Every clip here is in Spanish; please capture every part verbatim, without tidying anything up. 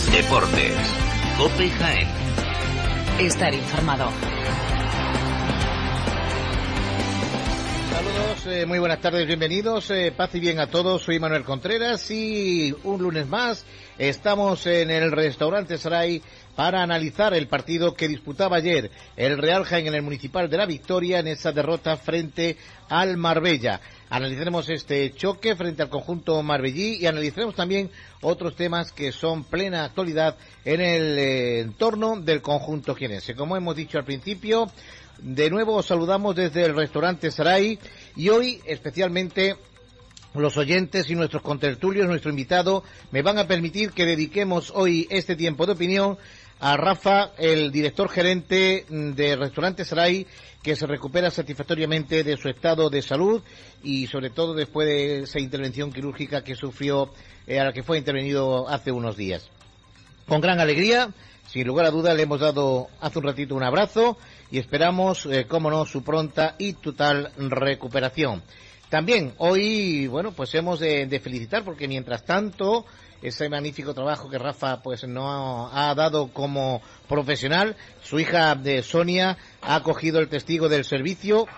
Deportes. COPE Jaén. Estar informado. Saludos, eh, muy buenas tardes, bienvenidos, eh, paz y bien a todos, soy Manuel Contreras y un lunes más estamos en el restaurante Saray para analizar el partido que disputaba ayer el Real Jaén en el Municipal de la Victoria en esa derrota frente al Marbella. Analizaremos este choque frente al conjunto marbellí y analizaremos también otros temas que son plena actualidad en el eh, entorno del conjunto jienense. Como hemos dicho al principio, de nuevo os saludamos desde el restaurante Saray y hoy especialmente los oyentes y nuestros contertulios, nuestro invitado, me van a permitir que dediquemos hoy este tiempo de opinión a Rafa, el director gerente de Restaurante Saray, que se recupera satisfactoriamente de su estado de salud y sobre todo después de esa intervención quirúrgica que sufrió, eh, a la que fue intervenido hace unos días. Con gran alegría, sin lugar a duda, le hemos dado hace un ratito un abrazo y esperamos, eh, cómo no, su pronta y total recuperación. También hoy, bueno, pues hemos de, de felicitar porque mientras tanto ese magnífico trabajo que Rafa pues no ha, ha dado como profesional, su hija de Sonia ha cogido el testigo del servicio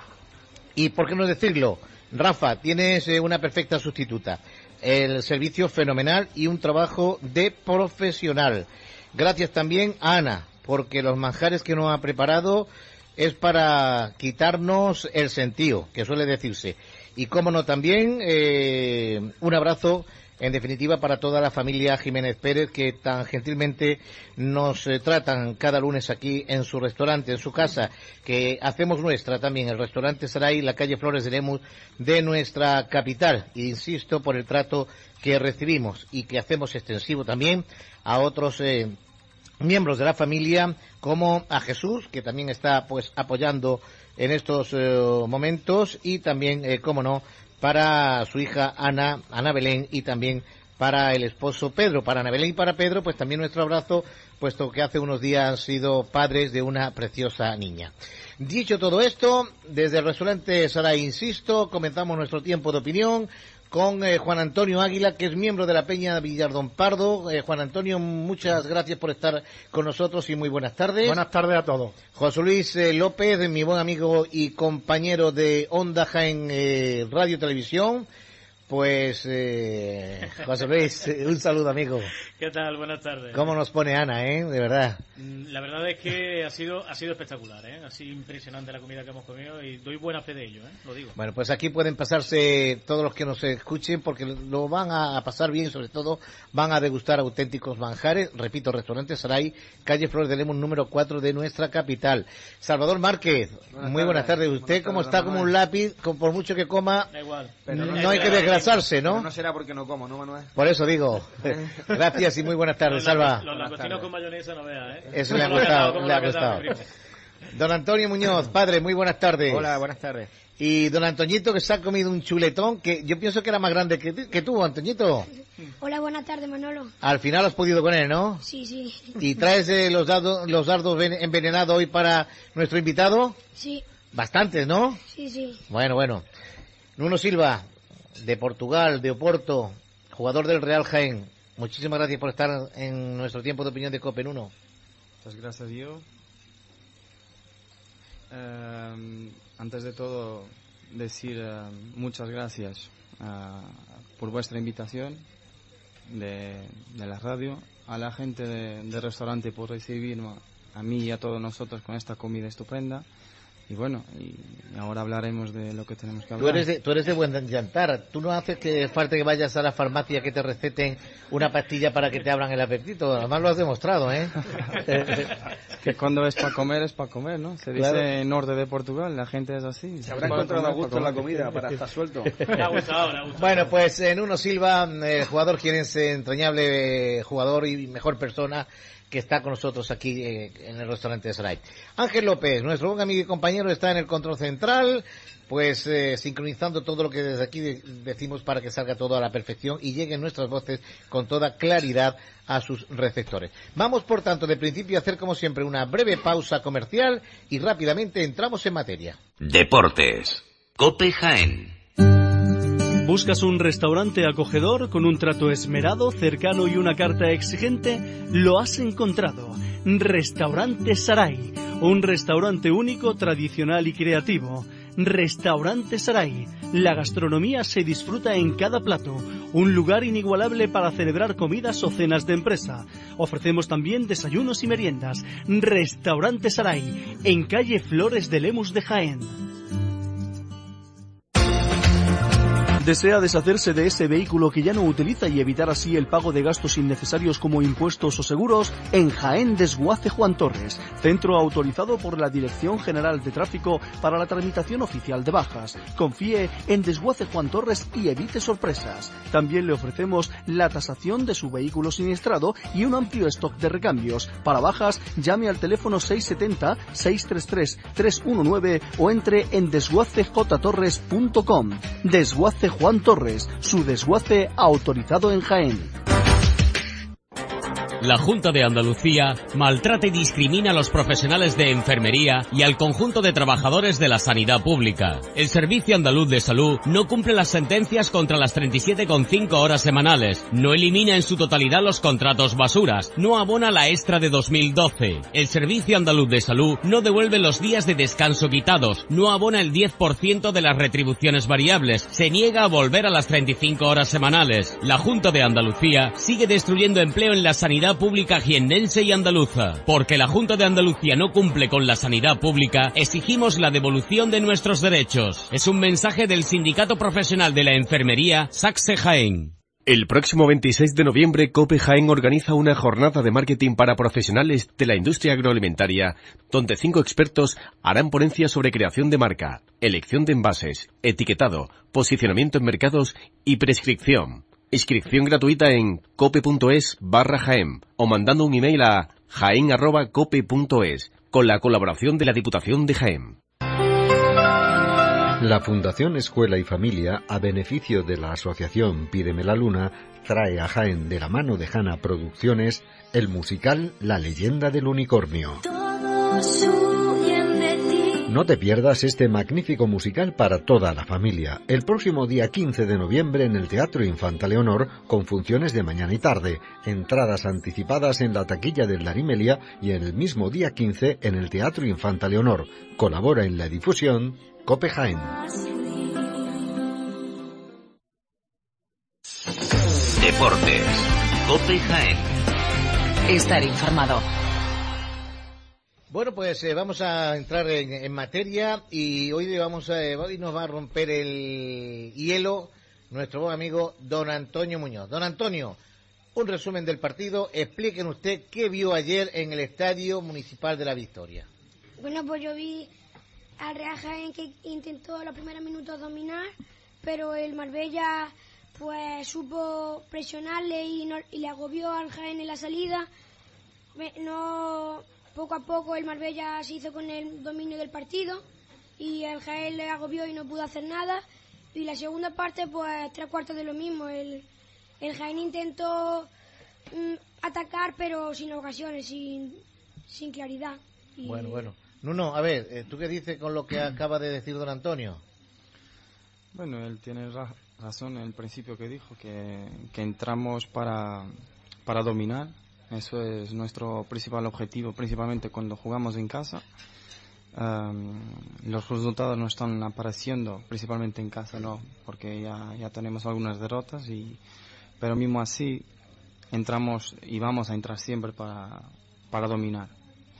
y, ¿por qué no decirlo? Rafa, tienes eh, una perfecta sustituta, el servicio fenomenal y un trabajo de profesional. Gracias también a Ana, porque los manjares que nos ha preparado es para quitarnos el sentido, que suele decirse. Y cómo no también, eh, un abrazo en definitiva para toda la familia Jiménez Pérez que tan gentilmente nos eh, tratan cada lunes aquí en su restaurante, en su casa, que hacemos nuestra también, el restaurante Saray, la calle Flores de Lemus de nuestra capital. E insisto, por el trato que recibimos y que hacemos extensivo también a otros eh, miembros de la familia, como a Jesús, que también está pues apoyando en estos eh, momentos, y también, eh, cómo no, para su hija Ana, Ana Belén, y también para el esposo Pedro. Para Ana Belén y para Pedro, pues también nuestro abrazo, puesto que hace unos días han sido padres de una preciosa niña. Dicho todo esto, desde el restaurante Saray, insisto, comenzamos nuestro tiempo de opinión con eh, Juan Antonio Águila, que es miembro de la Peña Villardón Pardo. Eh, Juan Antonio, muchas gracias por estar con nosotros y muy buenas tardes. Buenas tardes a todos. José Luis eh, López, mi buen amigo y compañero de Onda Jaén eh, Radio y Televisión. Pues, eh, José Luis, un saludo, amigo. ¿Qué tal? Buenas tardes. ¿Cómo nos pone Ana, eh? De verdad. La verdad es que ha sido ha sido espectacular, ¿eh? Ha sido impresionante la comida que hemos comido y doy buena fe de ello, ¿eh? Lo digo. Bueno, pues aquí pueden pasarse todos los que nos escuchen porque lo van a pasar bien y sobre todo van a degustar auténticos manjares. Repito, restaurante Saray, calle Flores de Lemus número cuatro de nuestra capital. Salvador Márquez, buenas muy buenas tardes. tardes. Usted, como está como un lápiz, con, por mucho que coma, da igual. Pero no, no hay que desgrasarse, ¿no? Pero no será porque no como, ¿no, Manuel? Por eso digo. Gracias y muy buenas tardes, Salva. Los langostinos con mayonesa no veas, ¿eh? Eso le ha gustado, le ha gustado. Don Antonio Muñoz, padre, muy buenas tardes. Hola, buenas tardes. Y don Antoñito, que se ha comido un chuletón que yo pienso que era más grande que, que tú, Antoñito. Hola, buenas tardes, Manolo. Al final has podido con él, ¿no? Sí, sí. ¿Y traes eh, los dardos, los dardos envenenados hoy para nuestro invitado? Sí. Bastantes, ¿no? Sí, sí. Bueno, bueno. Nuno Silva, de Portugal, de Oporto, jugador del Real Jaén. Muchísimas gracias por estar en nuestro tiempo de opinión de COPE, Nuno. Muchas gracias, yo. Eh, antes de todo, decir eh, muchas gracias uh, por vuestra invitación de, de la radio, a la gente del de restaurante por recibirme a mí y a todos nosotros con esta comida estupenda. Y bueno, y ahora hablaremos de lo que tenemos que hablar. Tú eres de, tú eres de buen llantar. Tú no haces que falte que vayas a la farmacia que te receten una pastilla para que te abran el apetito. Además lo has demostrado, ¿eh? Que cuando es para comer, es para comer, ¿no? Se dice, claro, en norte de Portugal, la gente es así. Se habrá encontrado a gusto en la comida para estar suelto. Me ha gustado, me ha gustado. Bueno, pues eh, Nuno Silva, eh, jugador jienense, entrañable eh, jugador y mejor persona, que está con nosotros aquí eh, en el restaurante de Saray. Ángel López, nuestro buen amigo y compañero, está en el control central, pues eh, sincronizando todo lo que desde aquí de, decimos para que salga todo a la perfección y lleguen nuestras voces con toda claridad a sus receptores. Vamos, por tanto, de principio a hacer, como siempre, una breve pausa comercial y rápidamente entramos en materia. Deportes. COPE Jaén. ¿Buscas un restaurante acogedor con un trato esmerado, cercano y una carta exigente? Lo has encontrado. Restaurante Sarai, un restaurante único, tradicional y creativo. Restaurante Sarai. La gastronomía se disfruta en cada plato. Un lugar inigualable para celebrar comidas o cenas de empresa. Ofrecemos también desayunos y meriendas. Restaurante Sarai, en calle Flores de Lemus de Jaén. ¿Desea deshacerse de ese vehículo que ya no utiliza y evitar así el pago de gastos innecesarios como impuestos o seguros? En Jaén Desguace Juan Torres, centro autorizado por la Dirección General de Tráfico para la tramitación oficial de bajas. Confíe en Desguace Juan Torres y evite sorpresas. También le ofrecemos la tasación de su vehículo siniestrado y un amplio stock de recambios. Para bajas, llame al teléfono seis siete cero, seis tres tres, tres uno nueve o entre en desguace j torres punto com. Desguace Juan Torres, su desguace autorizado en Jaén. La Junta de Andalucía maltrata y discrimina a los profesionales de enfermería y al conjunto de trabajadores de la sanidad pública. El Servicio Andaluz de Salud no cumple las sentencias contra las treinta y siete coma cinco horas semanales, no elimina en su totalidad los contratos basuras, no abona la extra de dos mil doce. El Servicio Andaluz de Salud no devuelve los días de descanso quitados, no abona el diez por ciento de las retribuciones variables, se niega a volver a las treinta y cinco horas semanales. La Junta de Andalucía sigue destruyendo empleo en la sanidad pública jiennense y andaluza. Porque la Junta de Andalucía no cumple con la sanidad pública, exigimos la devolución de nuestros derechos. Es un mensaje del Sindicato Profesional de la Enfermería, SACSE Jaén. El próximo veintiséis de noviembre, COPE Jaén organiza una jornada de marketing para profesionales de la industria agroalimentaria, donde cinco expertos harán ponencias sobre creación de marca, elección de envases, etiquetado, posicionamiento en mercados y prescripción. Inscripción gratuita en cope.es barra Jaén o mandando un email a jaén arroba cope punto es con la colaboración de la Diputación de Jaén. La Fundación Escuela y Familia, a beneficio de la asociación Pídeme la Luna, trae a Jaén de la mano de Jana Producciones el musical La Leyenda del Unicornio. No te pierdas este magnífico musical para toda la familia, el próximo día quince de noviembre en el Teatro Infanta Leonor, con funciones de mañana y tarde, entradas anticipadas en la taquilla del Darimelia y en el mismo día quince en el Teatro Infanta Leonor. Colabora en la difusión COPE Jaén. Deportes. COPE Jaén. Estar informado. Bueno, pues eh, vamos a entrar en, en materia y hoy vamos a, hoy nos va a romper el hielo nuestro buen amigo don Antonio Muñoz. Don Antonio, un resumen del partido. Explíquenos usted qué vio ayer en el Estadio Municipal de la Victoria. Bueno, pues yo vi al Real Jaén que intentó los primeros minutos dominar, pero el Marbella pues supo presionarle y, no, y le agobió al Jaén en la salida. No... Poco a poco el Marbella se hizo con el dominio del partido y el Jaén le agobió y no pudo hacer nada. Y la segunda parte, pues tres cuartos de lo mismo. El, el Jaén intentó mm, atacar, pero sin ocasiones, sin, sin claridad. Y... Bueno, bueno. Nuno, a ver, ¿tú qué dices con lo que acaba de decir don Antonio? Bueno, él tiene ra- razón en el principio que dijo, que, que entramos para, para dominar. Eso es nuestro principal objetivo, principalmente cuando jugamos en casa. Um, los resultados no están apareciendo, principalmente en casa, no, porque ya, ya tenemos algunas derrotas, y, pero mismo así entramos y vamos a entrar siempre para, para dominar.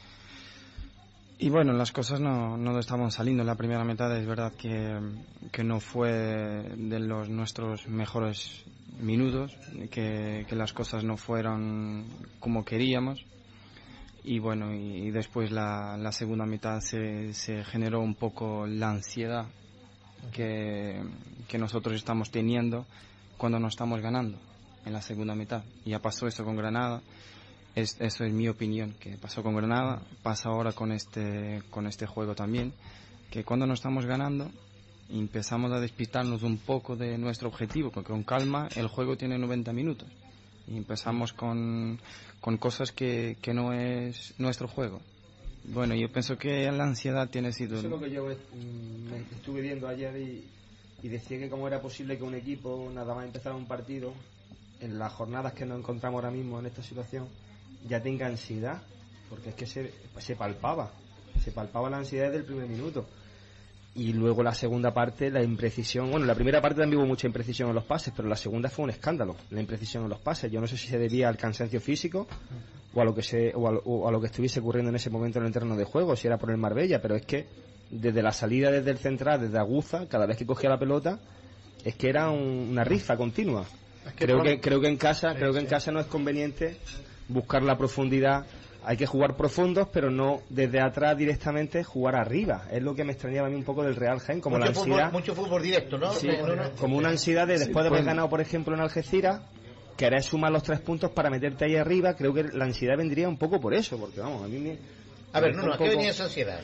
Y bueno, las cosas no, no estaban saliendo. La primera mitad es verdad que, que no fue de los nuestros mejores minutos, que, que las cosas no fueron como queríamos. Y bueno, y, y después la, la segunda mitad se, se generó un poco la ansiedad que, que nosotros estamos teniendo cuando no estamos ganando en la segunda mitad. Y ya pasó eso con Granada. Es, eso es mi opinión, que pasó con Granada, pasa ahora con este, con este juego también, que cuando no estamos ganando empezamos a despistarnos un poco de nuestro objetivo, porque con calma el juego tiene noventa minutos y empezamos con, con cosas que, que no es nuestro juego. Bueno, yo pienso que la ansiedad tiene sido... Eso es lo que yo me estuve viendo ayer y y decía que cómo era posible que un equipo, nada más empezar un partido, en las jornadas que nos encontramos ahora mismo en esta situación, ya tenga ansiedad, porque es que se, se palpaba, se palpaba la ansiedad desde el primer minuto. Y luego la segunda parte, la imprecisión, bueno, la primera parte también hubo mucha imprecisión en los pases, pero la segunda fue un escándalo, la imprecisión en los pases. Yo no sé si se debía al cansancio físico o a lo que se o a, o a lo que estuviese ocurriendo en ese momento en el terreno de juego, si era por el Marbella, pero es que desde la salida desde el central, desde Aguza, cada vez que cogía la pelota, es que era un, una rifa continua. Es que creo que creo que en casa, creo que en casa no es conveniente buscar la profundidad. Hay que jugar profundos, pero no desde atrás directamente, jugar arriba. Es lo que me extrañaba a mí un poco del Real Jaén, como mucho la ansiedad. Fútbol, mucho fútbol directo, ¿no? Sí, no, no, no. Como una ansiedad de después sí, de haber pues, ganado, por ejemplo, en Algeciras, querer sumar los tres puntos para meterte ahí arriba. Creo que la ansiedad vendría un poco por eso, porque vamos, a mí me... A ver, no, no, ¿a qué poco... venía esa ansiedad?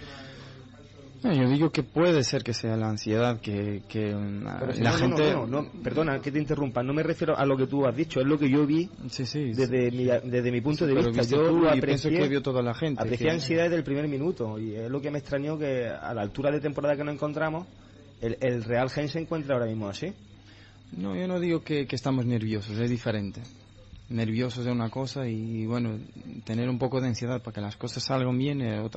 No, yo digo que puede ser que sea la ansiedad, que, que una, Pero si la no, gente... No, no, no, perdona que te interrumpa, no me refiero a lo que tú has dicho, es lo que yo vi sí, sí, desde, sí. Mi, desde mi punto sí, de vista. Yo tú, lo y aprecié, pienso que vio toda la gente. aprecié que... ansiedad desde el primer minuto, y es lo que me extrañó que a la altura de temporada que nos encontramos, el, el Real Jaén se encuentra ahora mismo así. No, yo no digo que, que estamos nerviosos, es diferente. Nerviosos es una cosa y, bueno, tener un poco de ansiedad para que las cosas salgan bien es otra.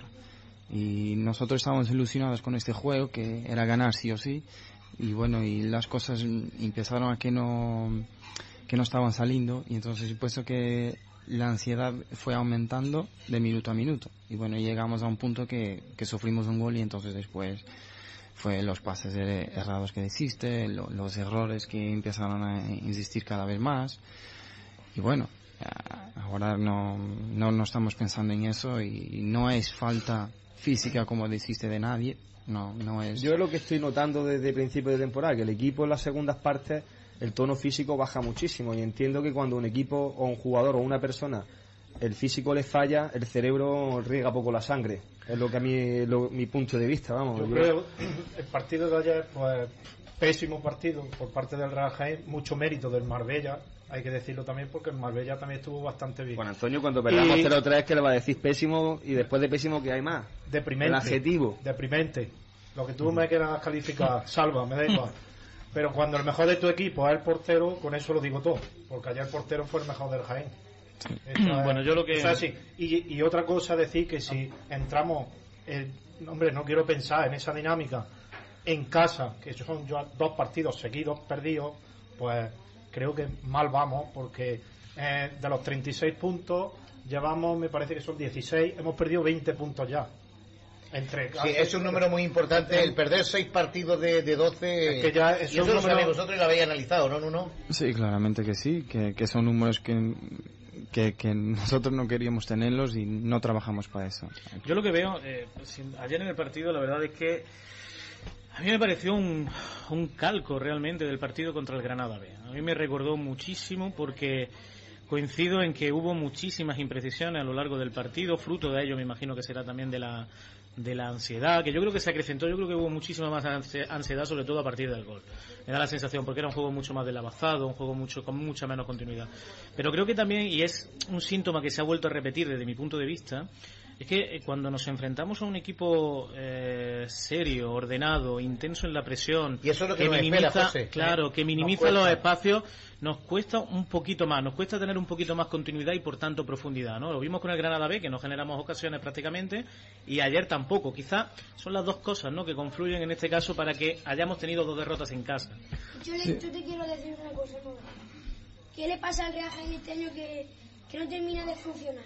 Y nosotros estábamos ilusionados con este juego, que era ganar sí o sí, y bueno, y las cosas empezaron a que no, que no estaban saliendo, y entonces supuesto que la ansiedad fue aumentando de minuto a minuto, y bueno, llegamos a un punto que, que sufrimos un gol, y entonces después fue los pases errados que hiciste, lo, los errores que empezaron a insistir cada vez más, y bueno, ahora no, no, no estamos pensando en eso, y no es falta física como dijiste de nadie, no, no es. Yo es lo que estoy notando desde el principio de temporada, que el equipo en las segundas partes el tono físico baja muchísimo, y entiendo que cuando un equipo o un jugador o una persona el físico le falla, el cerebro riega poco la sangre, es lo que a mí lo, mi punto de vista, vamos. Yo, yo creo el partido de ayer, pues pésimo partido por parte del Real Jaén, mucho mérito del Marbella, hay que decirlo también, porque el Marbella también estuvo bastante bien. Juan Antonio, cuando perdamos cero tres, que le va a decir pésimo, y después de pésimo, ¿qué hay más? Deprimente. El adjetivo. Deprimente. Lo que tú me quieras calificar, salva, me da igual. Pero cuando el mejor de tu equipo es el portero, con eso lo digo todo, porque ayer el portero fue el mejor del Jaén. Es, bueno, yo lo que... O sea, sí. y, y otra cosa, decir que si entramos, el, hombre, no quiero pensar en esa dinámica en casa, que son yo, dos partidos seguidos perdidos, pues creo que mal vamos, porque eh, de los treinta y seis puntos llevamos, me parece que son dieciséis, hemos perdido veinte puntos ya. Entre, sí, es un número muy importante el perder seis partidos de, de doce. Es que ya es y eso un lo número... sabéis vosotros y lo habéis analizado, ¿no? ¿no, no? Sí, claramente que sí, que, que son números que, que, que nosotros no queríamos tenerlos y no trabajamos para eso. Yo lo que veo, eh, ayer en el partido, la verdad es que a mí me pareció un, un calco realmente del partido contra el Granada B. A mí me recordó muchísimo, porque coincido en que hubo muchísimas imprecisiones a lo largo del partido, fruto de ello me imagino que será también de la de la ansiedad, que yo creo que se acrecentó, yo creo que hubo muchísima más ansiedad, sobre todo a partir del gol. Me da la sensación, porque era un juego mucho más delavazado, un juego mucho con mucha menos continuidad. Pero creo que también, y es un síntoma que se ha vuelto a repetir desde mi punto de vista, es que cuando nos enfrentamos a un equipo eh, serio, ordenado, intenso en la presión, y eso es lo que, que nos minimiza, espera, José, claro, que minimiza los espacios, nos cuesta un poquito más, nos cuesta tener un poquito más continuidad y por tanto profundidad, ¿no? Lo vimos con el Granada B, que no generamos ocasiones prácticamente, y ayer tampoco. Quizá son las dos cosas, ¿no?, que confluyen en este caso para que hayamos tenido dos derrotas en casa. Yo, le, yo te quiero decir una cosa, ¿no? ¿Qué le pasa al Real Jaén este año que, que no termina de funcionar?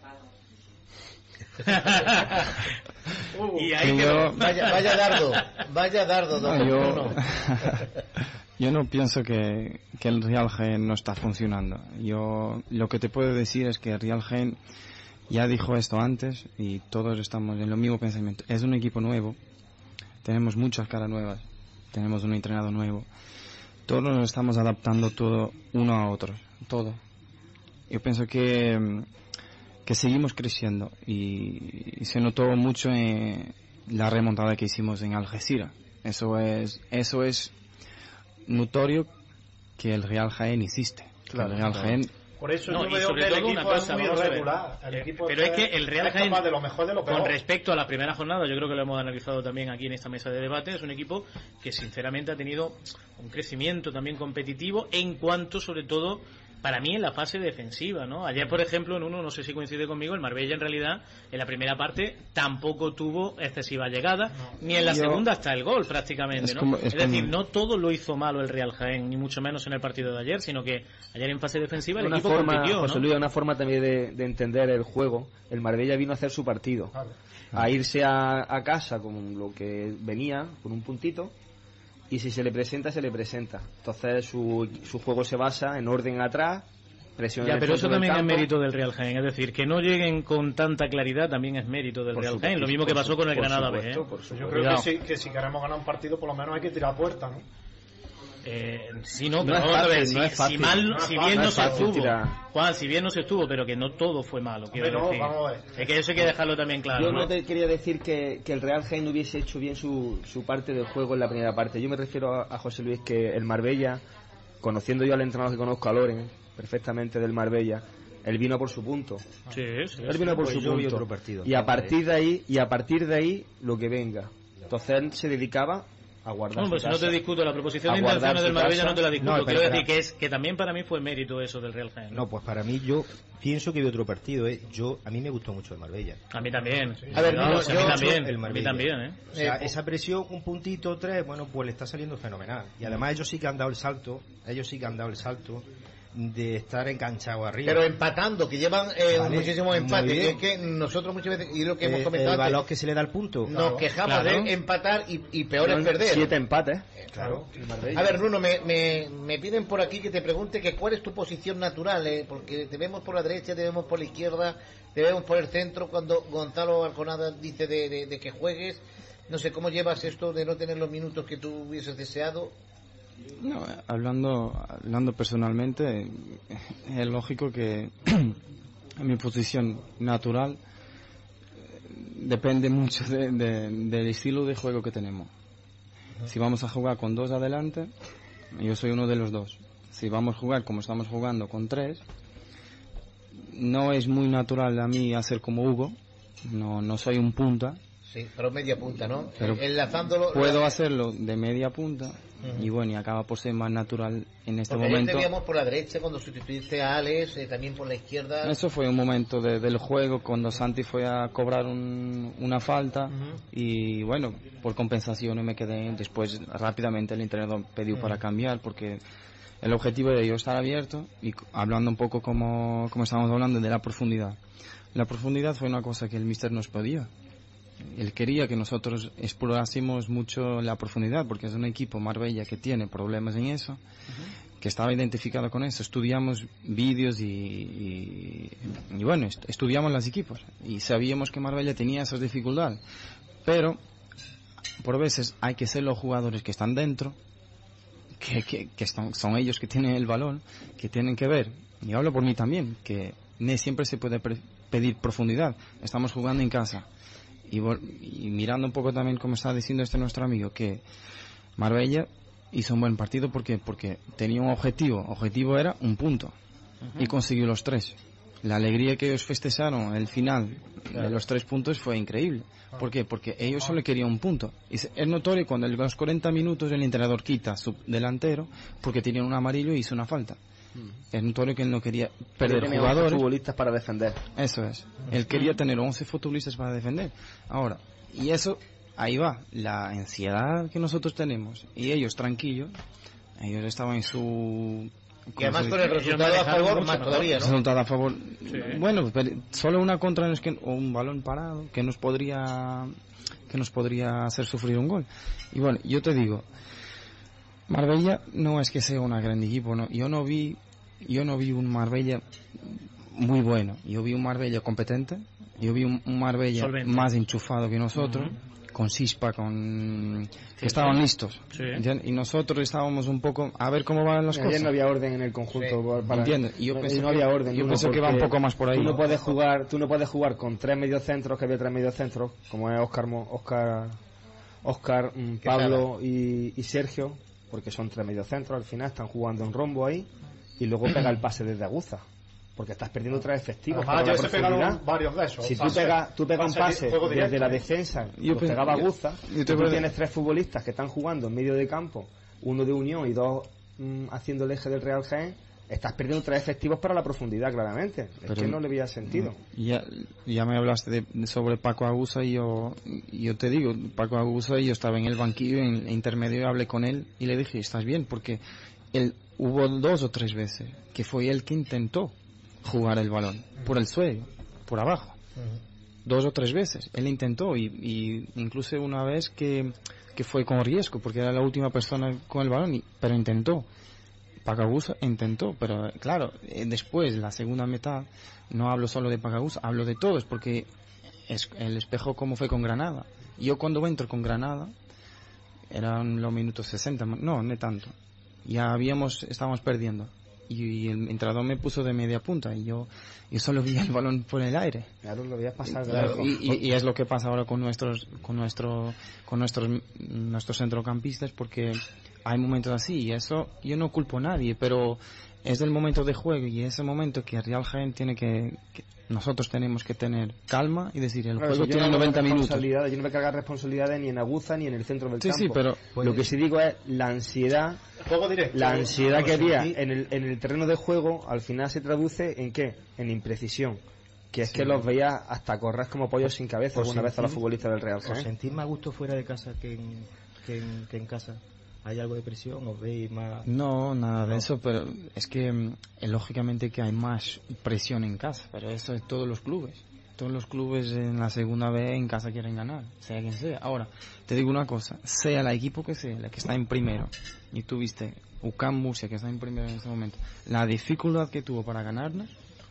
uh, y ahí yo... vaya, vaya dardo, vaya dardo, no, yo... no. Yo no pienso que, que el Real Jaén no está funcionando. Yo lo que te puedo decir es que el Real Jaén ya dijo esto antes y todos estamos en lo mismo pensamiento. Es un equipo nuevo, tenemos muchas caras nuevas, tenemos un entrenador nuevo. Todos nos estamos adaptando todo uno a otro, todo. Yo pienso que que seguimos creciendo y, y se notó mucho en la remontada que hicimos en Algeciras. Eso es eso es notorio, que el Real Jaén existe. Claro, el Real claro. Jaén Por eso no, yo y veo sobre que el todo equipo una cosa, es muy vamos a ver. irregular. El Eh, equipo pero es que el Real Jaén, de lo mejor de lo peor. con respecto a la primera jornada, yo creo que lo hemos analizado también aquí en esta mesa de debate, es un equipo que sinceramente ha tenido un crecimiento también competitivo en cuanto, sobre todo, para mí en la fase defensiva, ¿no? Ayer, por ejemplo, en uno, no sé si coincide conmigo, el Marbella en realidad en la primera parte tampoco tuvo excesiva llegada, no. ni en la Yo... segunda hasta el gol prácticamente, es ¿no? Como, es, es decir, como... no todo lo hizo malo el Real Jaén, ni mucho menos en el partido de ayer, sino que ayer en fase defensiva el una equipo forma, compitió, José ¿no? Luis, una forma también de, de entender el juego. El Marbella vino a hacer su partido, claro. a irse a, a casa con lo que venía, con un puntito. Y si se le presenta, se le presenta. Entonces su, su juego se basa en orden atrás, presión ya, en el pero eso también campo. Es mérito del Real Jaén. Es decir, que no lleguen con tanta claridad también es mérito del por Real Jaén. Lo mismo que pasó con el Granada B. ¿eh? Yo creo que si, que si queremos ganar un partido, por lo menos hay que tirar a puerta, ¿no? Eh, sí, no, pero no vamos fácil, a ver, no si, si, mal, no si bien no, no se estuvo, tirar. Juan, si bien no se estuvo, pero que no todo fue malo, quiero no, decir. Vamos a ver. Es que eso hay que dejarlo también claro. Yo no, ¿no? te quería decir que, que el Real Jaén no hubiese hecho bien su, su parte del juego en la primera parte. Yo me refiero a, a José Luis que el Marbella, conociendo yo al entrenador que conozco, a Loren, perfectamente del Marbella, él vino por su punto. Sí, sí. Él vino por pues su yo punto. Vi otro partido, y a partir de ahí, y a partir de ahí, lo que venga. Entonces él se dedicaba a guardar no, pues su si casa. no te discuto la proposición de intenciones del Marbella, no te la discuto. No, quiero espera, decir que es que también para mí fue mérito eso del Real Jaén. No, pues para mí yo pienso que vi otro partido, ¿eh? Yo a mí me gustó mucho el Marbella. A mí también. Sí. A ver, no, no, yo, yo, a mí también. El a mí también, ¿eh? O sea, esa presión, un puntito, tres, bueno, pues le está saliendo fenomenal. Y además ellos sí que han dado el salto, ellos sí que han dado el salto de estar enganchado arriba. Pero empatando, que llevan eh, vale, muchísimos empates. Y es que nosotros muchas veces, y lo que hemos eh, comentado el antes, valor que se le da al punto. Nos claro, quejamos claro. de empatar y, y peor no, es perder. Siete empates. Eh, claro. A ver, Bruno, me, me, me piden por aquí que te pregunte que cuál es tu posición natural, eh, porque te vemos por la derecha, te vemos por la izquierda, te vemos por el centro. Cuando Gonzalo Alconada dice de, de, de que juegues, no sé cómo llevas esto de no tener los minutos que tú hubieses deseado. No, hablando, hablando personalmente, es lógico que mi posición natural depende mucho de, de, del estilo de juego que tenemos. Si vamos a jugar con dos adelante, yo soy uno de los dos. Si vamos a jugar como estamos jugando con tres, no es muy natural a mí hacer como Hugo, no, no soy un punta. Sí, pero media punta, ¿no? Pero enlazándolo. Puedo hacerlo de media punta uh-huh. y bueno, y acaba por ser más natural en este Porque momento. Ayer te veíamos por la derecha cuando sustituiste a Alex, eh, también por la izquierda. Eso fue un momento de, del juego cuando Santi fue a cobrar un, una falta uh-huh. y bueno, por compensación me quedé. Después rápidamente el entrenador pidió uh-huh. para cambiar porque el objetivo era yo estar abierto y hablando un poco como, como estábamos hablando de la profundidad. La profundidad fue una cosa que el míster nos pedía. Él quería que nosotros explorásemos mucho la profundidad porque es un equipo Marbella que tiene problemas en eso, uh-huh. que estaba identificado con eso. Estudiamos vídeos y, y, y bueno, est- estudiamos los equipos y sabíamos que Marbella tenía esas dificultades. Pero por veces hay que ser los jugadores que están dentro, que, que, que están, son ellos que tienen el balón, que tienen que ver. Y hablo por mí también, que no siempre se puede pre- pedir profundidad. Estamos jugando en casa. Y, y mirando un poco también como está diciendo este nuestro amigo, que Marbella hizo un buen partido porque porque tenía un objetivo, objetivo era un punto uh-huh. y consiguió los tres. La alegría que ellos festejaron el final claro. de los tres puntos fue increíble. ¿Por qué? Porque ellos solo querían un punto. Y es notorio cuando en los cuarenta minutos el entrenador quita a su delantero porque tenía un amarillo y hizo una falta. Es notorio que él no quería perder jugadores, futbolistas para defender. Eso es. Él quería tener once futbolistas para defender. Ahora, y eso, ahí va, la ansiedad que nosotros tenemos. Y ellos tranquilos, ellos estaban en su... Y además con el resultado a favor más todavía, ¿no? Resultado a favor. Sí. Bueno, pero solo una contra nos que, o un balón parado que nos podría que nos podría hacer sufrir un gol. Y bueno, yo te digo, Marbella no es que sea un gran equipo, no. Yo no vi, yo no vi un Marbella muy bueno. Yo vi un Marbella competente. Yo vi un, un Marbella Solvente. Más enchufado que nosotros, uh-huh. con chispa, con que estaban listos. Sí. Y nosotros estábamos un poco a ver cómo van las Ayer cosas. no había orden en el conjunto. Sí. Para... ¿Entiendes? Y yo no, pensé no había orden. Yo pensé que va un poco más por ahí. Tú no puedes jugar, tú no puedes jugar con tres mediocentros, que había tres mediocentros, como es Oscar, Oscar, Oscar, Pablo y, y Sergio. Porque son tres mediocentros, al final están jugando en rombo ahí y luego pega el pase desde Aguza. porque estás perdiendo tres efectivos. Además, ya se pegaron varios de esos. Si tú pegas tú pegas un pase desde la defensa, lo pegaba Aguza, y tú tienes tres futbolistas que están jugando en medio de campo, uno de Unión y dos mmm, haciendo el eje del Real Jaén, estás perdiendo tres efectivos para la profundidad, claramente. Pero, es que no le veía sentido. Ya, ya me hablaste de, sobre Paco Aguza y yo, yo te digo, Paco Aguza, y yo estaba en el banquillo, en el intermedio, y hablé con él y le dije, ¿estás bien? Porque él hubo dos o tres veces que fue él que intentó jugar el balón por el suelo, por abajo. Uh-huh. Dos o tres veces. Él intentó y, y incluso una vez que, que fue con riesgo porque era la última persona con el balón, y, pero intentó. Paco Aguza intentó, pero claro, después, la segunda mitad, no hablo solo de Paco Aguza, hablo de todos, porque es el espejo como fue con Granada. Yo cuando entro con Granada, eran los minutos sesenta, no, no tanto. Ya habíamos, estábamos perdiendo. Y, y el entrenador me puso de media punta y yo, yo solo vi el balón por el aire. Claro, lo veías pasar de claro, y, y, y es lo que pasa ahora con nuestros, con nuestro, con nuestros, nuestros centrocampistas, porque hay momentos así, y eso yo no culpo a nadie, pero es el momento de juego y ese momento que Real Jaén tiene que, que nosotros tenemos que tener calma y decir el claro, juego si tiene no noventa minutos. Yo no me cargo responsabilidades ni en Aguza ni en el centro del sí, campo. Sí, pero pues, lo que sí digo es la ansiedad, juego directo, la ansiedad que había sí. en el, en el terreno de juego, al final se traduce en ¿qué? En imprecisión. Que es sí. que los veía hasta correr como pollos sin cabeza alguna vez a los futbolistas del Real Jaén. ¿Os sentís más a gusto fuera de casa que en, que en, que en casa? ¿Hay algo de presión? ¿Os veis más...? No, nada de eso, pero es que eh, lógicamente que hay más presión en casa, pero eso es todos los clubes. Todos los clubes en la segunda vez en casa quieren ganar, sea quien sea. Ahora, te digo una cosa, sea el equipo que sea, la que está en primero, y tú viste U C A M Murcia que está en primero en este momento, la dificultad que tuvo para ganarnos,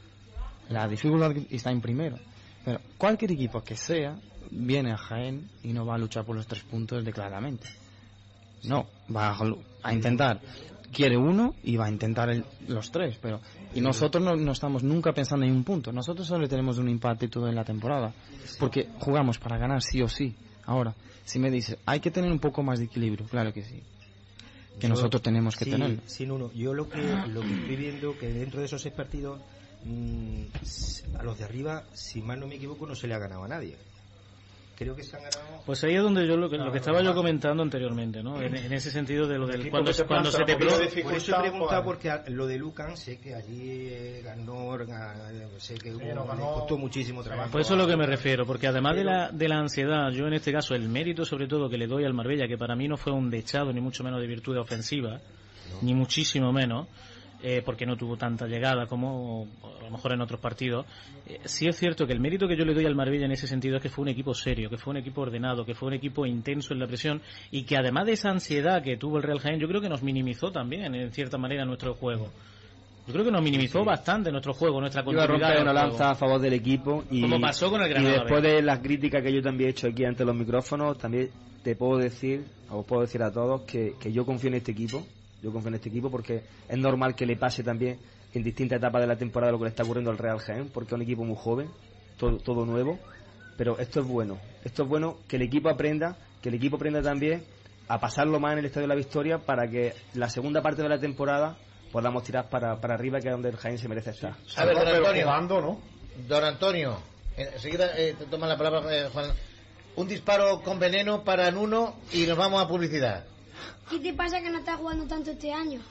la dificultad que está en primero. Pero cualquier equipo que sea, viene a Jaén y no va a luchar por los tres puntos declaradamente. No, va a, a intentar, quiere uno y va a intentar el, los tres, pero y nosotros no, no estamos nunca pensando en un punto, nosotros solo tenemos un empate todo en la temporada, porque jugamos para ganar sí o sí. Ahora, si me dices, hay que tener un poco más de equilibrio, claro que sí, que yo, nosotros tenemos que sí, tenerlo. Sí, no, no, yo lo que, lo que estoy viendo, que dentro de esos seis partidos, mmm, a los de arriba, si mal no me equivoco, no se le ha ganado a nadie. Creo que se han ganado. Pues ahí es donde yo lo que, lo que estaba yo comentando anteriormente, ¿no? En, en ese sentido de lo del cuando se, cuando se te produce. Por eso he preguntado, porque lo de Lucan sé que allí ganó, sé que hubo, le costó muchísimo trabajo. Pues eso es lo que me refiero, porque además de la de la ansiedad, yo en este caso el mérito sobre todo que le doy al Marbella, que para mí no fue un dechado ni mucho menos de virtud ofensiva, no. ni muchísimo menos. Eh, porque no tuvo tanta llegada como a lo mejor en otros partidos. Eh, sí es cierto que el mérito que yo le doy al Marbella en ese sentido es que fue un equipo serio, que fue un equipo ordenado, que fue un equipo intenso en la presión y que además de esa ansiedad que tuvo el Real Jaén, yo creo que nos minimizó también en cierta manera nuestro juego. Yo creo que nos minimizó sí, sí. bastante nuestro juego, nuestra continuidad. Iba a romper una lanza a favor del equipo y, como pasó con el Granada, y después de las críticas que yo también he hecho aquí ante los micrófonos, también te puedo decir, os puedo decir a todos que, que yo confío en este equipo. Yo confío en este equipo porque es normal que le pase también en distintas etapas de la temporada lo que le está ocurriendo al Real Jaén, porque es un equipo muy joven, todo, todo nuevo, pero esto es bueno. Esto es bueno que el equipo aprenda, que el equipo aprenda también a pasarlo más en el Estadio de la Victoria para que la segunda parte de la temporada podamos tirar para, para arriba, que es donde el Jaén se merece estar. A ver, don Antonio, jugando, ¿no? Don Antonio, enseguida eh, te toma la palabra eh, Juan. Un disparo con veneno para Nuno y nos vamos a publicidad. ¿Qué te pasa que no estás jugando tanto este año?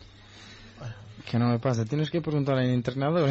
Que no me pasa, tienes que preguntar al entrenador.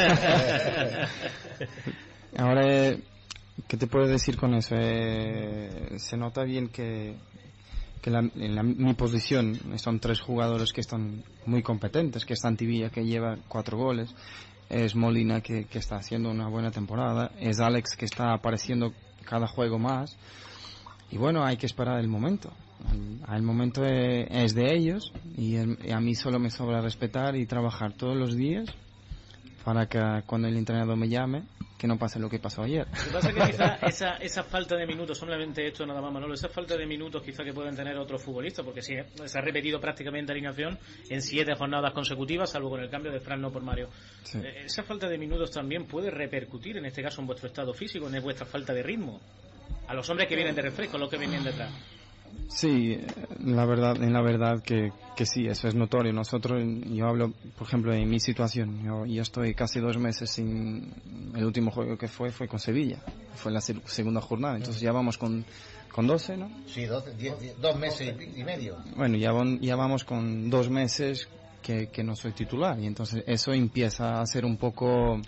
Ahora, ¿qué te puedo decir con eso? Eh, se nota bien que, que la, en la, mi posición son tres jugadores que están muy competentes, que es Santivilla, que lleva cuatro goles, es Molina, que, que está haciendo una buena temporada, es Alex, que está apareciendo cada juego más, y bueno, hay que esperar el momento. El momento es de ellos y a mí solo me sobra respetar y trabajar todos los días para que cuando el entrenador me llame, que no pase lo que pasó ayer. Lo que pasa es que quizá esa, esa falta de minutos, solamente esto nada más, Manolo, esa falta de minutos quizá que pueden tener otros futbolistas, porque sí, se ha repetido prácticamente alineación en siete jornadas consecutivas, salvo con el cambio de Fran no por Mario. Sí. Esa falta de minutos también puede repercutir, en este caso, en vuestro estado físico, en vuestra falta de ritmo. A los hombres que vienen de refresco, los que vienen detrás. Sí, la verdad, en la verdad que, que sí, eso es notorio. Nosotros, yo hablo, por ejemplo, en mi situación. Yo, yo estoy casi dos meses sin... El último juego que fue fue con Sevilla. Fue la segunda jornada. Entonces ya vamos con, con doce, ¿no? Sí, doce, diez, diez, dos meses y medio. Bueno, ya, van, ya vamos con dos meses que, que no soy titular. Y entonces eso empieza a ser un poco...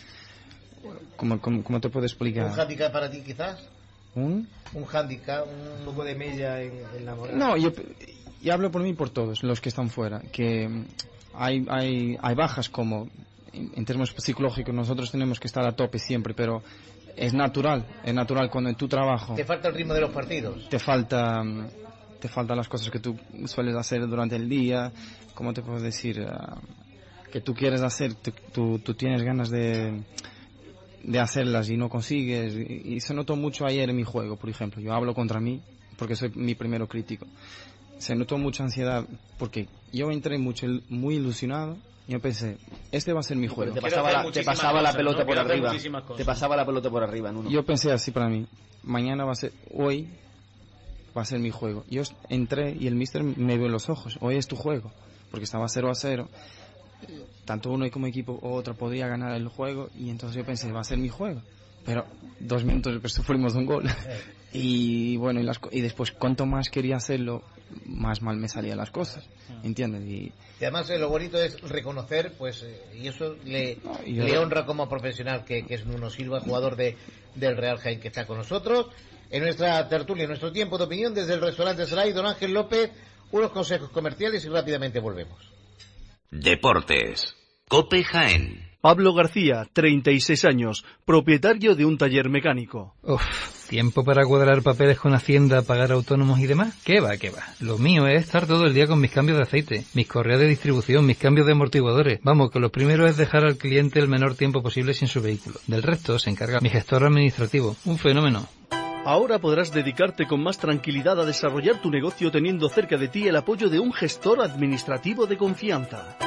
¿Cómo, cómo, cómo te puedo explicar? ¿Un handicap para ti quizás? ¿Un? Un handicap, un... un poco de mella en, en la moral. No, yo, yo hablo por mí y por todos los que están fuera, que hay, hay, hay bajas como, en, en términos psicológicos, nosotros tenemos que estar a tope siempre, pero es natural, es natural cuando en tu trabajo... ¿Te falta el ritmo de los partidos? Te falta, te faltan las cosas que tú sueles hacer durante el día, ¿cómo te puedo decir? Uh, que tú quieres hacer, tú, tú, tú tienes ganas de... de hacerlas y no consigues, y, y se notó mucho ayer en mi juego, por ejemplo. Yo hablo contra mí porque soy mi primero crítico. Se notó mucha ansiedad porque yo entré mucho, muy ilusionado. Yo pensé, este va a ser mi juego. Te pasaba la, te pasaba la pelota por arriba. Te pasaba la pelota por arriba en uno. Yo pensé así para mí. Mañana va a ser, hoy va a ser mi juego. Yo entré y el míster me vio en los ojos. Hoy es tu juego, porque estaba cero a cero. Tanto uno como equipo o otro podría ganar el juego, y entonces yo pensé, va a ser mi juego, pero dos minutos después sufrimos un gol. Y bueno, y, las, y después cuanto más quería hacerlo, más mal me salían las cosas, ¿entiendes? Y, y además eh, lo bonito es reconocer, pues, eh, y eso le, no, yo, le honra como profesional que, que es Nuno Silva, jugador de del Real Jaén, que está con nosotros en nuestra tertulia, en nuestro tiempo de opinión desde el restaurante Saray. Don Ángel López, unos consejos comerciales y rápidamente volvemos. Deportes. COPE Jaén. Pablo García, treinta y seis años, propietario de un taller mecánico. Uf, ¿tiempo para cuadrar papeles con Hacienda, pagar autónomos y demás? ¿Qué va, qué va? Lo mío es estar todo el día con mis cambios de aceite, mis correas de distribución, mis cambios de amortiguadores. Vamos, que lo primero es dejar al cliente el menor tiempo posible sin su vehículo. Del resto se encarga mi gestor administrativo. Un fenómeno. Ahora podrás dedicarte con más tranquilidad a desarrollar tu negocio teniendo cerca de ti el apoyo de un gestor administrativo de confianza.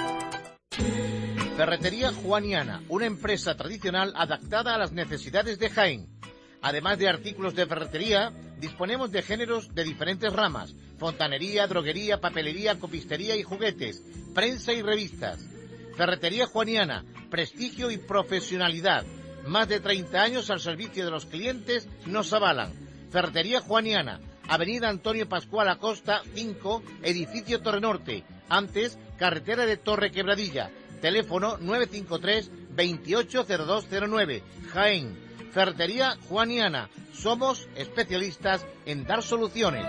Ferretería Juaniana, una empresa tradicional adaptada a las necesidades de Jaén. Además de artículos de ferretería, disponemos de géneros de diferentes ramas: fontanería, droguería, papelería, copistería y juguetes, prensa y revistas. Ferretería Juaniana, prestigio y profesionalidad. Más de treinta años al servicio de los clientes nos avalan. Ferretería Juaniana, Avenida Antonio Pascual Acosta cinco, Edificio Torre Norte. Antes, carretera de Torre Quebradilla. Teléfono nueve cinco tres, veintiocho cero dos cero nueve. Jaén. Ferretería Juaniana. Somos especialistas en dar soluciones.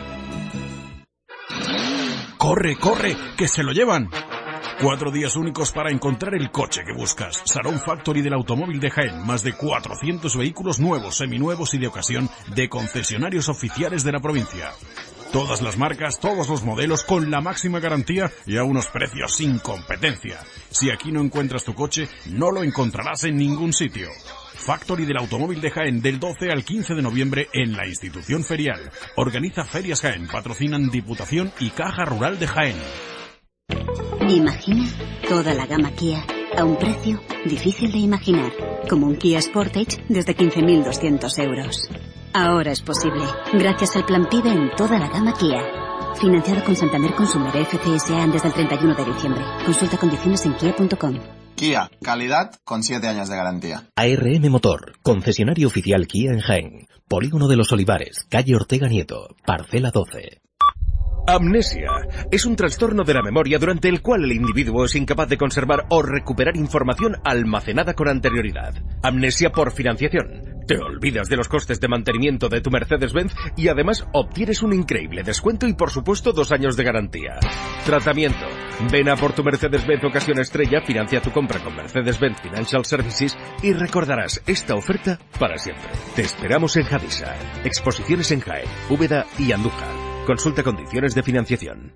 ¡Corre, corre! ¡Que se lo llevan! Cuatro días únicos para encontrar el coche que buscas. Sarón Factory del Automóvil de Jaén. Más de cuatrocientos vehículos nuevos, seminuevos y de ocasión de concesionarios oficiales de la provincia. Todas las marcas, todos los modelos con la máxima garantía y a unos precios sin competencia. Si aquí no encuentras tu coche, no lo encontrarás en ningún sitio. Factory del Automóvil de Jaén, del doce al quince de noviembre en la institución ferial. Organiza Ferias Jaén, patrocinan Diputación y Caja Rural de Jaén. Imagina toda la gama Kia a un precio difícil de imaginar, como un Kia Sportage desde quince mil doscientos euros. Ahora es posible, gracias al plan PIBE en toda la gama Kia. Financiado con Santander Consumer F C S A desde el treinta y uno de diciembre. Consulta condiciones en kia punto com. Kia, calidad con siete años de garantía. A R M Motor, concesionario oficial Kia en Jaén. Polígono de los Olivares, calle Ortega Nieto, parcela doce. Amnesia es un trastorno de la memoria durante el cual el individuo es incapaz de conservar o recuperar información almacenada con anterioridad. Amnesia por financiación. Te olvidas de los costes de mantenimiento de tu Mercedes-Benz y además obtienes un increíble descuento y por supuesto dos años de garantía. Tratamiento. Ven a por tu Mercedes-Benz Ocasión Estrella, financia tu compra con Mercedes-Benz Financial Services y recordarás esta oferta para siempre. Te esperamos en Jadisa. Exposiciones en Jaén, Úbeda y Andújar. Consulta condiciones de financiación.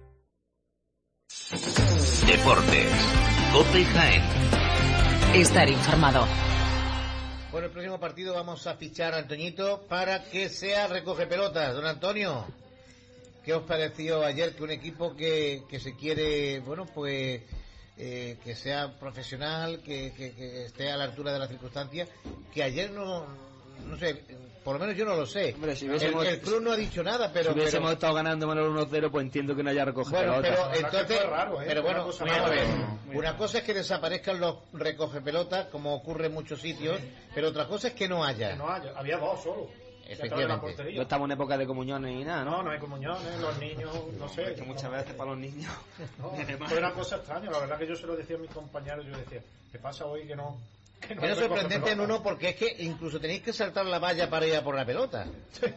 Deportes. COPE Jaén. Estar informado. Bueno, el próximo partido vamos a fichar a Antoñito para que sea recoge pelotas. Don Antonio, ¿qué os pareció ayer que un equipo que, que se quiere, bueno, pues eh, que sea profesional, que, que, que esté a la altura de las circunstancias, que ayer no, no sé, por lo menos yo no lo sé. Hombre, si el, hubiésemos, el club no ha dicho nada, pero... si hubiésemos pero, estado ganando Manuel uno cero, pues entiendo que no haya recoge bueno, pelota. pero entonces... raro, ¿eh? Pero bueno, Una cosa vamos a ver. rara. Una cosa es que desaparezcan los recoge pelotas, como ocurre en muchos sitios, pero otra cosa es que no haya. Que no haya, había dos solo. Efectivamente. No estamos en época de comuniones ni nada, ¿no? No, no hay comuniones, los niños, no sé. Es que muchas veces para los niños... No, fue una cosa extraña, la verdad que yo se lo decía a mis compañeros, yo decía, ¿qué pasa hoy que no...? Que no es sorprendente en uno porque es que incluso tenéis que saltar la valla para ir a por la pelota.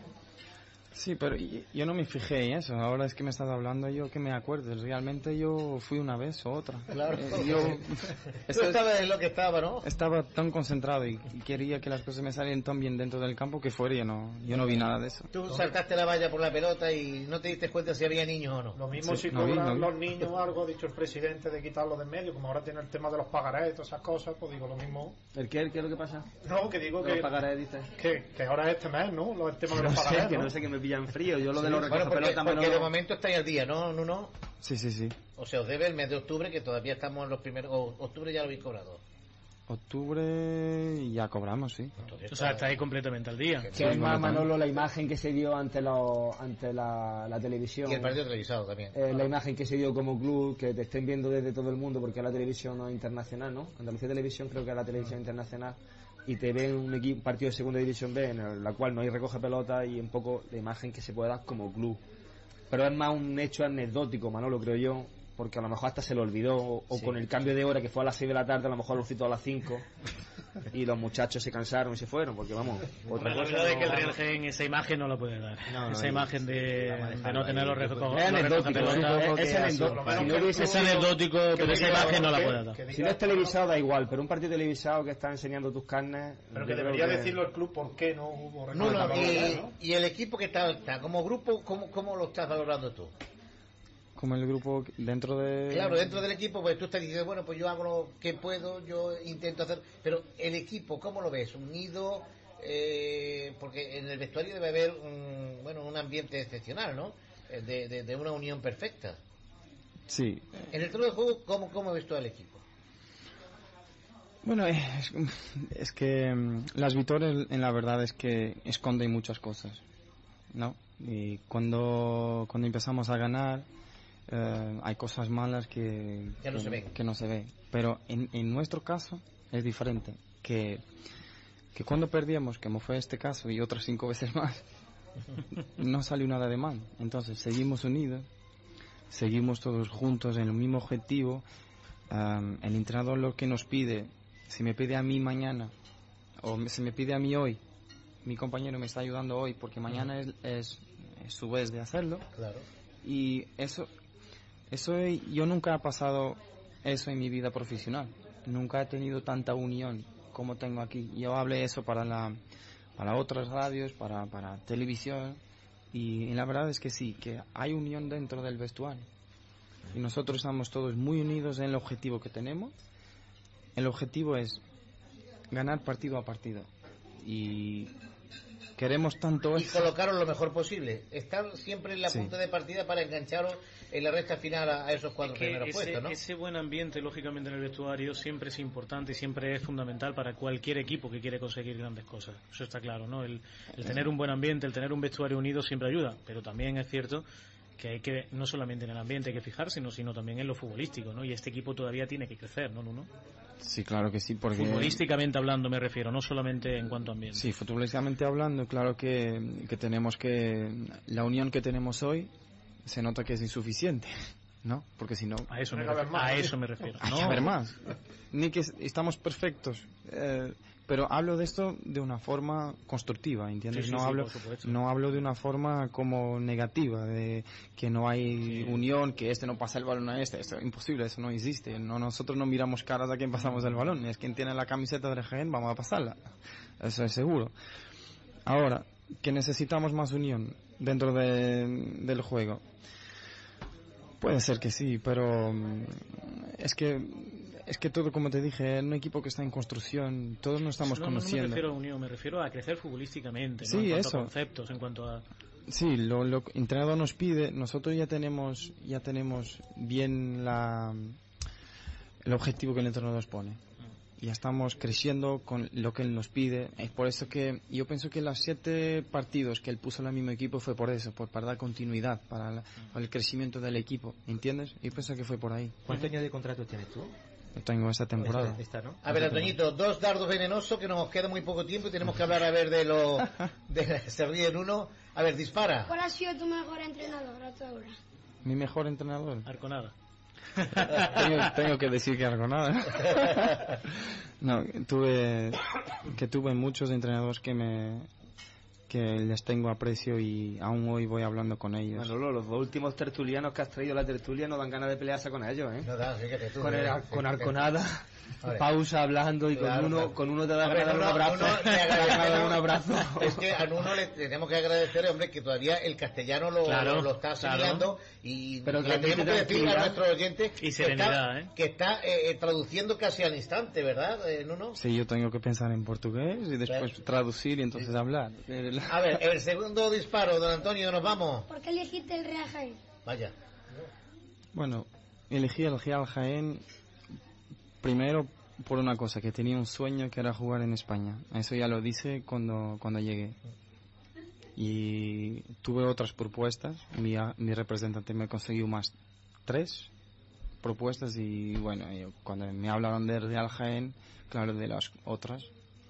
Sí, pero yo no me fijé en eso. Ahora es que me estás hablando, yo que me acuerdo. Realmente yo fui una vez o otra. Claro. Eh, yo Tú sabes lo que estaba, ¿no? Estaba tan concentrado y, y quería que las cosas me salieran tan bien dentro del campo que fuera. Yo no, yo no vi nada de eso. Tú saltaste la valla por la pelota y no te diste cuenta si había niños o no. Lo mismo Sí, si no vi, cobran no vi. los niños algo, ha dicho el presidente de quitarlo de en medio, como ahora tiene el tema de los pagarés y todas esas cosas, pues digo lo mismo. ¿El qué? ¿El qué es lo que pasa? No, que digo que... Los pagarés, dices. Que, que ahora es este mes, ¿no? Lo- El tema de No los sé, pagarés, que ¿no? no sé, que me pillan frío. Yo lo de Sí, los bueno, recoge porque, pelota... porque no- de momento estáis al día, ¿no, Nuno? Sí, sí, sí. O sea, os debe el mes de octubre, que todavía estamos en los primeros... O, octubre ya lo habéis cobrado. Octubre ya cobramos, sí. O sea, estáis completamente al día. Que es más, Manolo, la imagen que se dio ante, lo, ante la, la televisión. Y el partido televisado también. Eh, la imagen que se dio como club, que te estén viendo desde todo el mundo, porque la televisión no es internacional, ¿no? Andalucía Televisión creo que es la televisión internacional, y te ven un equipo, partido de segunda división B, en el- la cual no hay recoge pelota, y un poco la imagen que se puede dar como club. Pero es más un hecho anecdótico, Manolo, creo yo, porque a lo mejor hasta se lo olvidó, o, o Sí. con el cambio de hora que fue a las seis de la tarde, a lo mejor lo citó a las cinco, y los muchachos se cansaron y se fueron, porque vamos, otra La cosa verdad es no- que el Real Jaén esa imagen no la puede dar. No, no, esa no, imagen de, de no tener los recoge Es anecdótico, pelotas. es, es anecdótico. Si no hubiese Es sido- anecdótico, pero esa imagen no la puede dar. que Si no es televisado da igual, pero un partido televisado que está enseñando tus carnes... Pero yo que creo debería que- decirlo el club por qué no hubo No, no, recoge y, pelotas, ¿no? y el equipo que está, está como grupo, ¿cómo, ¿cómo lo estás valorando tú? Como el grupo dentro de... Claro, dentro del equipo, pues tú estás diciendo, bueno, pues yo hago lo que puedo, yo intento hacer... Pero el equipo, ¿cómo lo ves? ¿Unido? Eh, porque en el vestuario debe haber un, bueno, un ambiente excepcional, ¿no? Eh, De, de, de una unión perfecta. Sí. En el terreno de juego, ¿cómo, cómo ves tú al equipo? Bueno, es, es que mm, las victorias en la verdad es que esconden muchas cosas, ¿no? Y cuando, cuando empezamos a ganar eh, hay cosas malas que, Ya no que, se ven. que no se ven. Pero en, en nuestro caso es diferente, que, que cuando perdíamos, como fue este caso y otras cinco veces más, no salió nada de mal. Entonces seguimos unidos, seguimos todos juntos en el mismo objetivo. Um, el entrenador lo que nos pide, si me pide a mí mañana o me- si me pide a mí hoy, mi compañero me está ayudando hoy porque mañana es, es, es su vez de hacerlo. Claro. Y eso, eso yo nunca he pasado eso en mi vida profesional. Nunca he tenido tanta unión como tengo aquí. Yo hablé eso para la, para otras radios, para, para televisión, y la verdad es que sí, que hay unión dentro del vestuario. Y nosotros estamos todos muy unidos en el objetivo que tenemos. El objetivo es ganar partido a partido. Y queremos tanto Y eso. colocaros lo mejor posible. Estar siempre en la Sí. punta de partida para engancharos en la recta final a, a esos cuatro Que primeros ese, puestos, ¿no? ese buen ambiente, lógicamente, en el vestuario siempre es importante y siempre es fundamental para cualquier equipo que quiere conseguir grandes cosas. Eso está claro, ¿no? El, el tener un buen ambiente, el tener un vestuario unido siempre ayuda, pero también es cierto que hay que, no solamente en el ambiente hay que fijarse, sino, sino también en lo futbolístico, ¿no? Y este equipo todavía tiene que crecer, ¿no, Nuno? Sí, claro que sí, porque... Futbolísticamente hablando me refiero, no solamente en cuanto a ambiente. Sí, futbolísticamente hablando, claro que, que tenemos que... La unión que tenemos hoy se nota que es insuficiente, ¿no? Porque si no... A eso me refiero. A eso me refiero. Hay No. que haber más. Ni que estamos perfectos. Eh, pero hablo de esto de una forma constructiva, ¿entiendes? Sí, sí, no sí, hablo por supuesto. no hablo de una forma como negativa, de que no hay unión, que este no pasa el balón a este. Esto es imposible, eso no existe. No, nosotros no miramos caras a quien pasamos el balón. Es quien tiene la camiseta de Jaén, vamos a pasarla. Eso es seguro. Ahora, que necesitamos más unión dentro de, del juego. Puede ser que sí, pero mm, es que es que todo, como te dije, es un equipo que está en construcción, todos nos estamos no, no, conociendo. No me refiero a unión, me refiero a crecer futbolísticamente, ¿no? Sí, En cuanto eso. a conceptos, en cuanto a... Sí, lo, lo que el entrenador nos pide, nosotros ya tenemos ya tenemos bien la el objetivo que el entrenador nos pone. ya estamos creciendo con lo que él nos pide. Es por eso que yo pienso que los siete partidos que él puso en el mismo equipo fue por eso, por, para dar continuidad, para, la, para el crecimiento del equipo, ¿entiendes? Yo pienso que fue por ahí. ¿Cuántos años de contrato tienes tú? Yo tengo esta temporada. Esta, esta, ¿no? A ver, Antoñito, dos dardos venenosos que nos queda muy poco tiempo y tenemos que hablar a ver de lo de se ríen uno. A ver, dispara. ¿Cuál ha sido tu mejor entrenador hasta ahora? Mi mejor entrenador. Arconada. tengo, tengo que decir que Arconada. No, tuve que tuve muchos entrenadores que me que les tengo aprecio y aún hoy voy hablando con ellos. Manolo, los dos últimos tertulianos que has traído a la tertulia no dan ganas de pelearse con ellos, ¿eh? No da, fíjate tú. Con, el, ¿eh? con Arconada, pausa hablando y claro, con uno claro. con uno te da A ver, ganas de Nuno, un abrazo. Nuno, le agradecemos- un abrazo. Es que a Nuno le tenemos que agradecer, hombre, que todavía el castellano lo, Claro, lo, lo está asimilando claro. y Pero le tenemos que transmite decir a tranquilidad nuestros oyentes y que serenidad, está, ¿eh? que está eh, traduciendo casi al instante, ¿verdad, eh, Nuno? Sí, yo tengo que pensar en portugués y después Claro. traducir y entonces hablar. A ver, el segundo disparo, don Antonio, nos vamos. ¿Por qué elegiste el Real Jaén? Vaya. Bueno, elegí el Real Jaén primero por una cosa, que tenía un sueño que era jugar en España. Eso ya lo dice cuando, cuando llegué. Y tuve otras propuestas. Mi, mi representante me consiguió más tres propuestas y bueno, yo, cuando me hablaron del Real Jaén, claro, de las otras,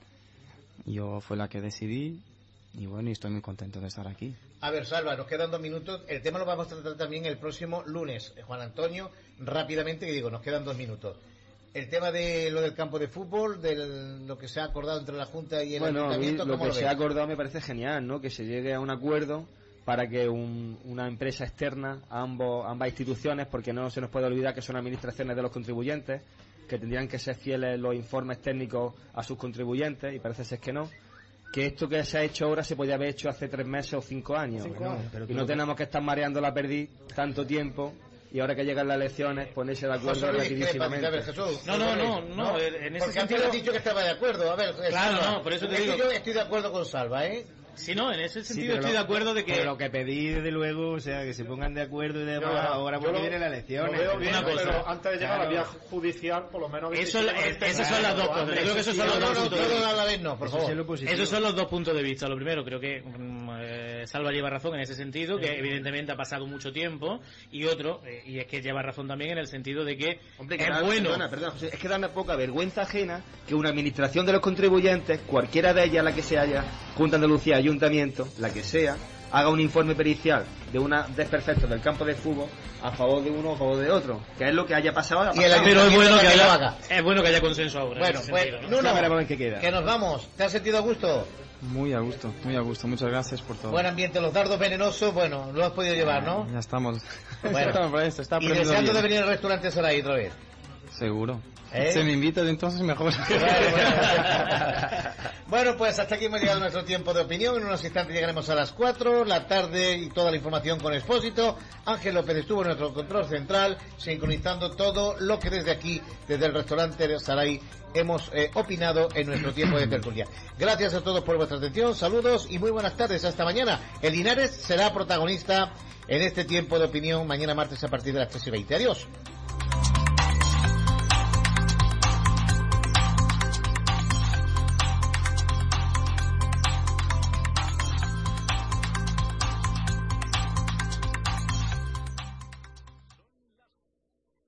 yo fue la que decidí y bueno, y estoy muy contento de estar aquí. A ver, Salva, nos quedan dos minutos. El tema lo vamos a tratar también el próximo lunes. Eh, Juan Antonio, rápidamente, que digo, nos quedan dos minutos. El tema de lo del campo de fútbol, de lo que se ha acordado entre la Junta y el Bueno, a mí Ayuntamiento, lo ¿cómo que lo se ves? ha acordado me parece genial, ¿no? Que se llegue a un acuerdo para que un- una empresa externa a ambos, ambas instituciones, porque no se nos puede olvidar que son administraciones de los contribuyentes, que tendrían que ser fieles los informes técnicos a sus contribuyentes, y parece ser que no, que esto que se ha hecho ahora se podía haber hecho hace tres meses o cinco años. Cinco ¿no? años, pero Y tú no lo que- tenemos que estar mareando la perdiz tanto tiempo, y ahora que llegan las elecciones, ponerse de acuerdo José Luis, ¿qué le parece? A ver, rapidísimamente. Jesús, No, no, José no, Luis, no, en ese Porque antes sentido- has dicho que estaba de acuerdo. A ver, eh, Claro, Salva, no, por eso te es que digo- yo estoy de acuerdo con Salva, ¿eh? Sí, no, en ese Sí, sentido pero estoy lo- de acuerdo de que... pero lo que pedí, desde luego, o sea, que se pongan de acuerdo y demás, Yo- ahora yo porque lo- vienen las lo elecciones. veo bien, Una cosa. pero antes de llegar a la vía Claro. judicial, por lo menos... que Eso- se llegue eh, este esas son las dos acuerdo, cosas. Yo creo que esos son No, los no, dos no, puntos de todo vista. a la vez no, por Eso favor. sí es lo positivo. Esos son los dos puntos de vista. Lo primero, creo que mm, eh, Salva lleva razón en ese sentido, que evidentemente ha pasado mucho tiempo, y otro, eh, y es que lleva razón también en el sentido de que Hombre, que es da- bueno. perdona, perdona, José, es que da una poca vergüenza ajena que una administración de los contribuyentes, cualquiera de ellas, la que se haya, Junta de Andalucía, Ayuntamiento, la que sea, haga un informe pericial de una desperfectos del campo de fútbol a favor de uno o a favor de otro, que es lo que haya pasado ahora. Y el Pero es bueno que que lo haya, haga. es bueno que haya consenso ahora. Bueno, en ese pues, sentido, ¿no? Nuno, Ya veremos en qué queda. que nos vamos. ¿Te has sentido a gusto? Muy a gusto, muy a gusto. Muchas gracias por todo. Buen ambiente, los dardos venenosos, bueno, lo has podido llevar, ¿no? Ya estamos. Bueno. Estamos para esto, está Y aprendiendo deseando de bien. venir al restaurante Saray otra vez. Seguro. ¿Eh? Si me invitas entonces mejor. Bueno, bueno. Bueno, pues hasta aquí hemos llegado a nuestro tiempo de opinión. En unos instantes llegaremos a las cuatro, la tarde y toda la información con Expósito. Ángel López estuvo en nuestro control central, sincronizando todo lo que desde aquí, desde el restaurante de Saray, hemos eh, opinado en nuestro tiempo de tertulia. Gracias a todos por vuestra atención, saludos y muy buenas tardes. Hasta mañana. El Linares será protagonista en este tiempo de opinión mañana martes a partir de las tres y veinte. Adiós.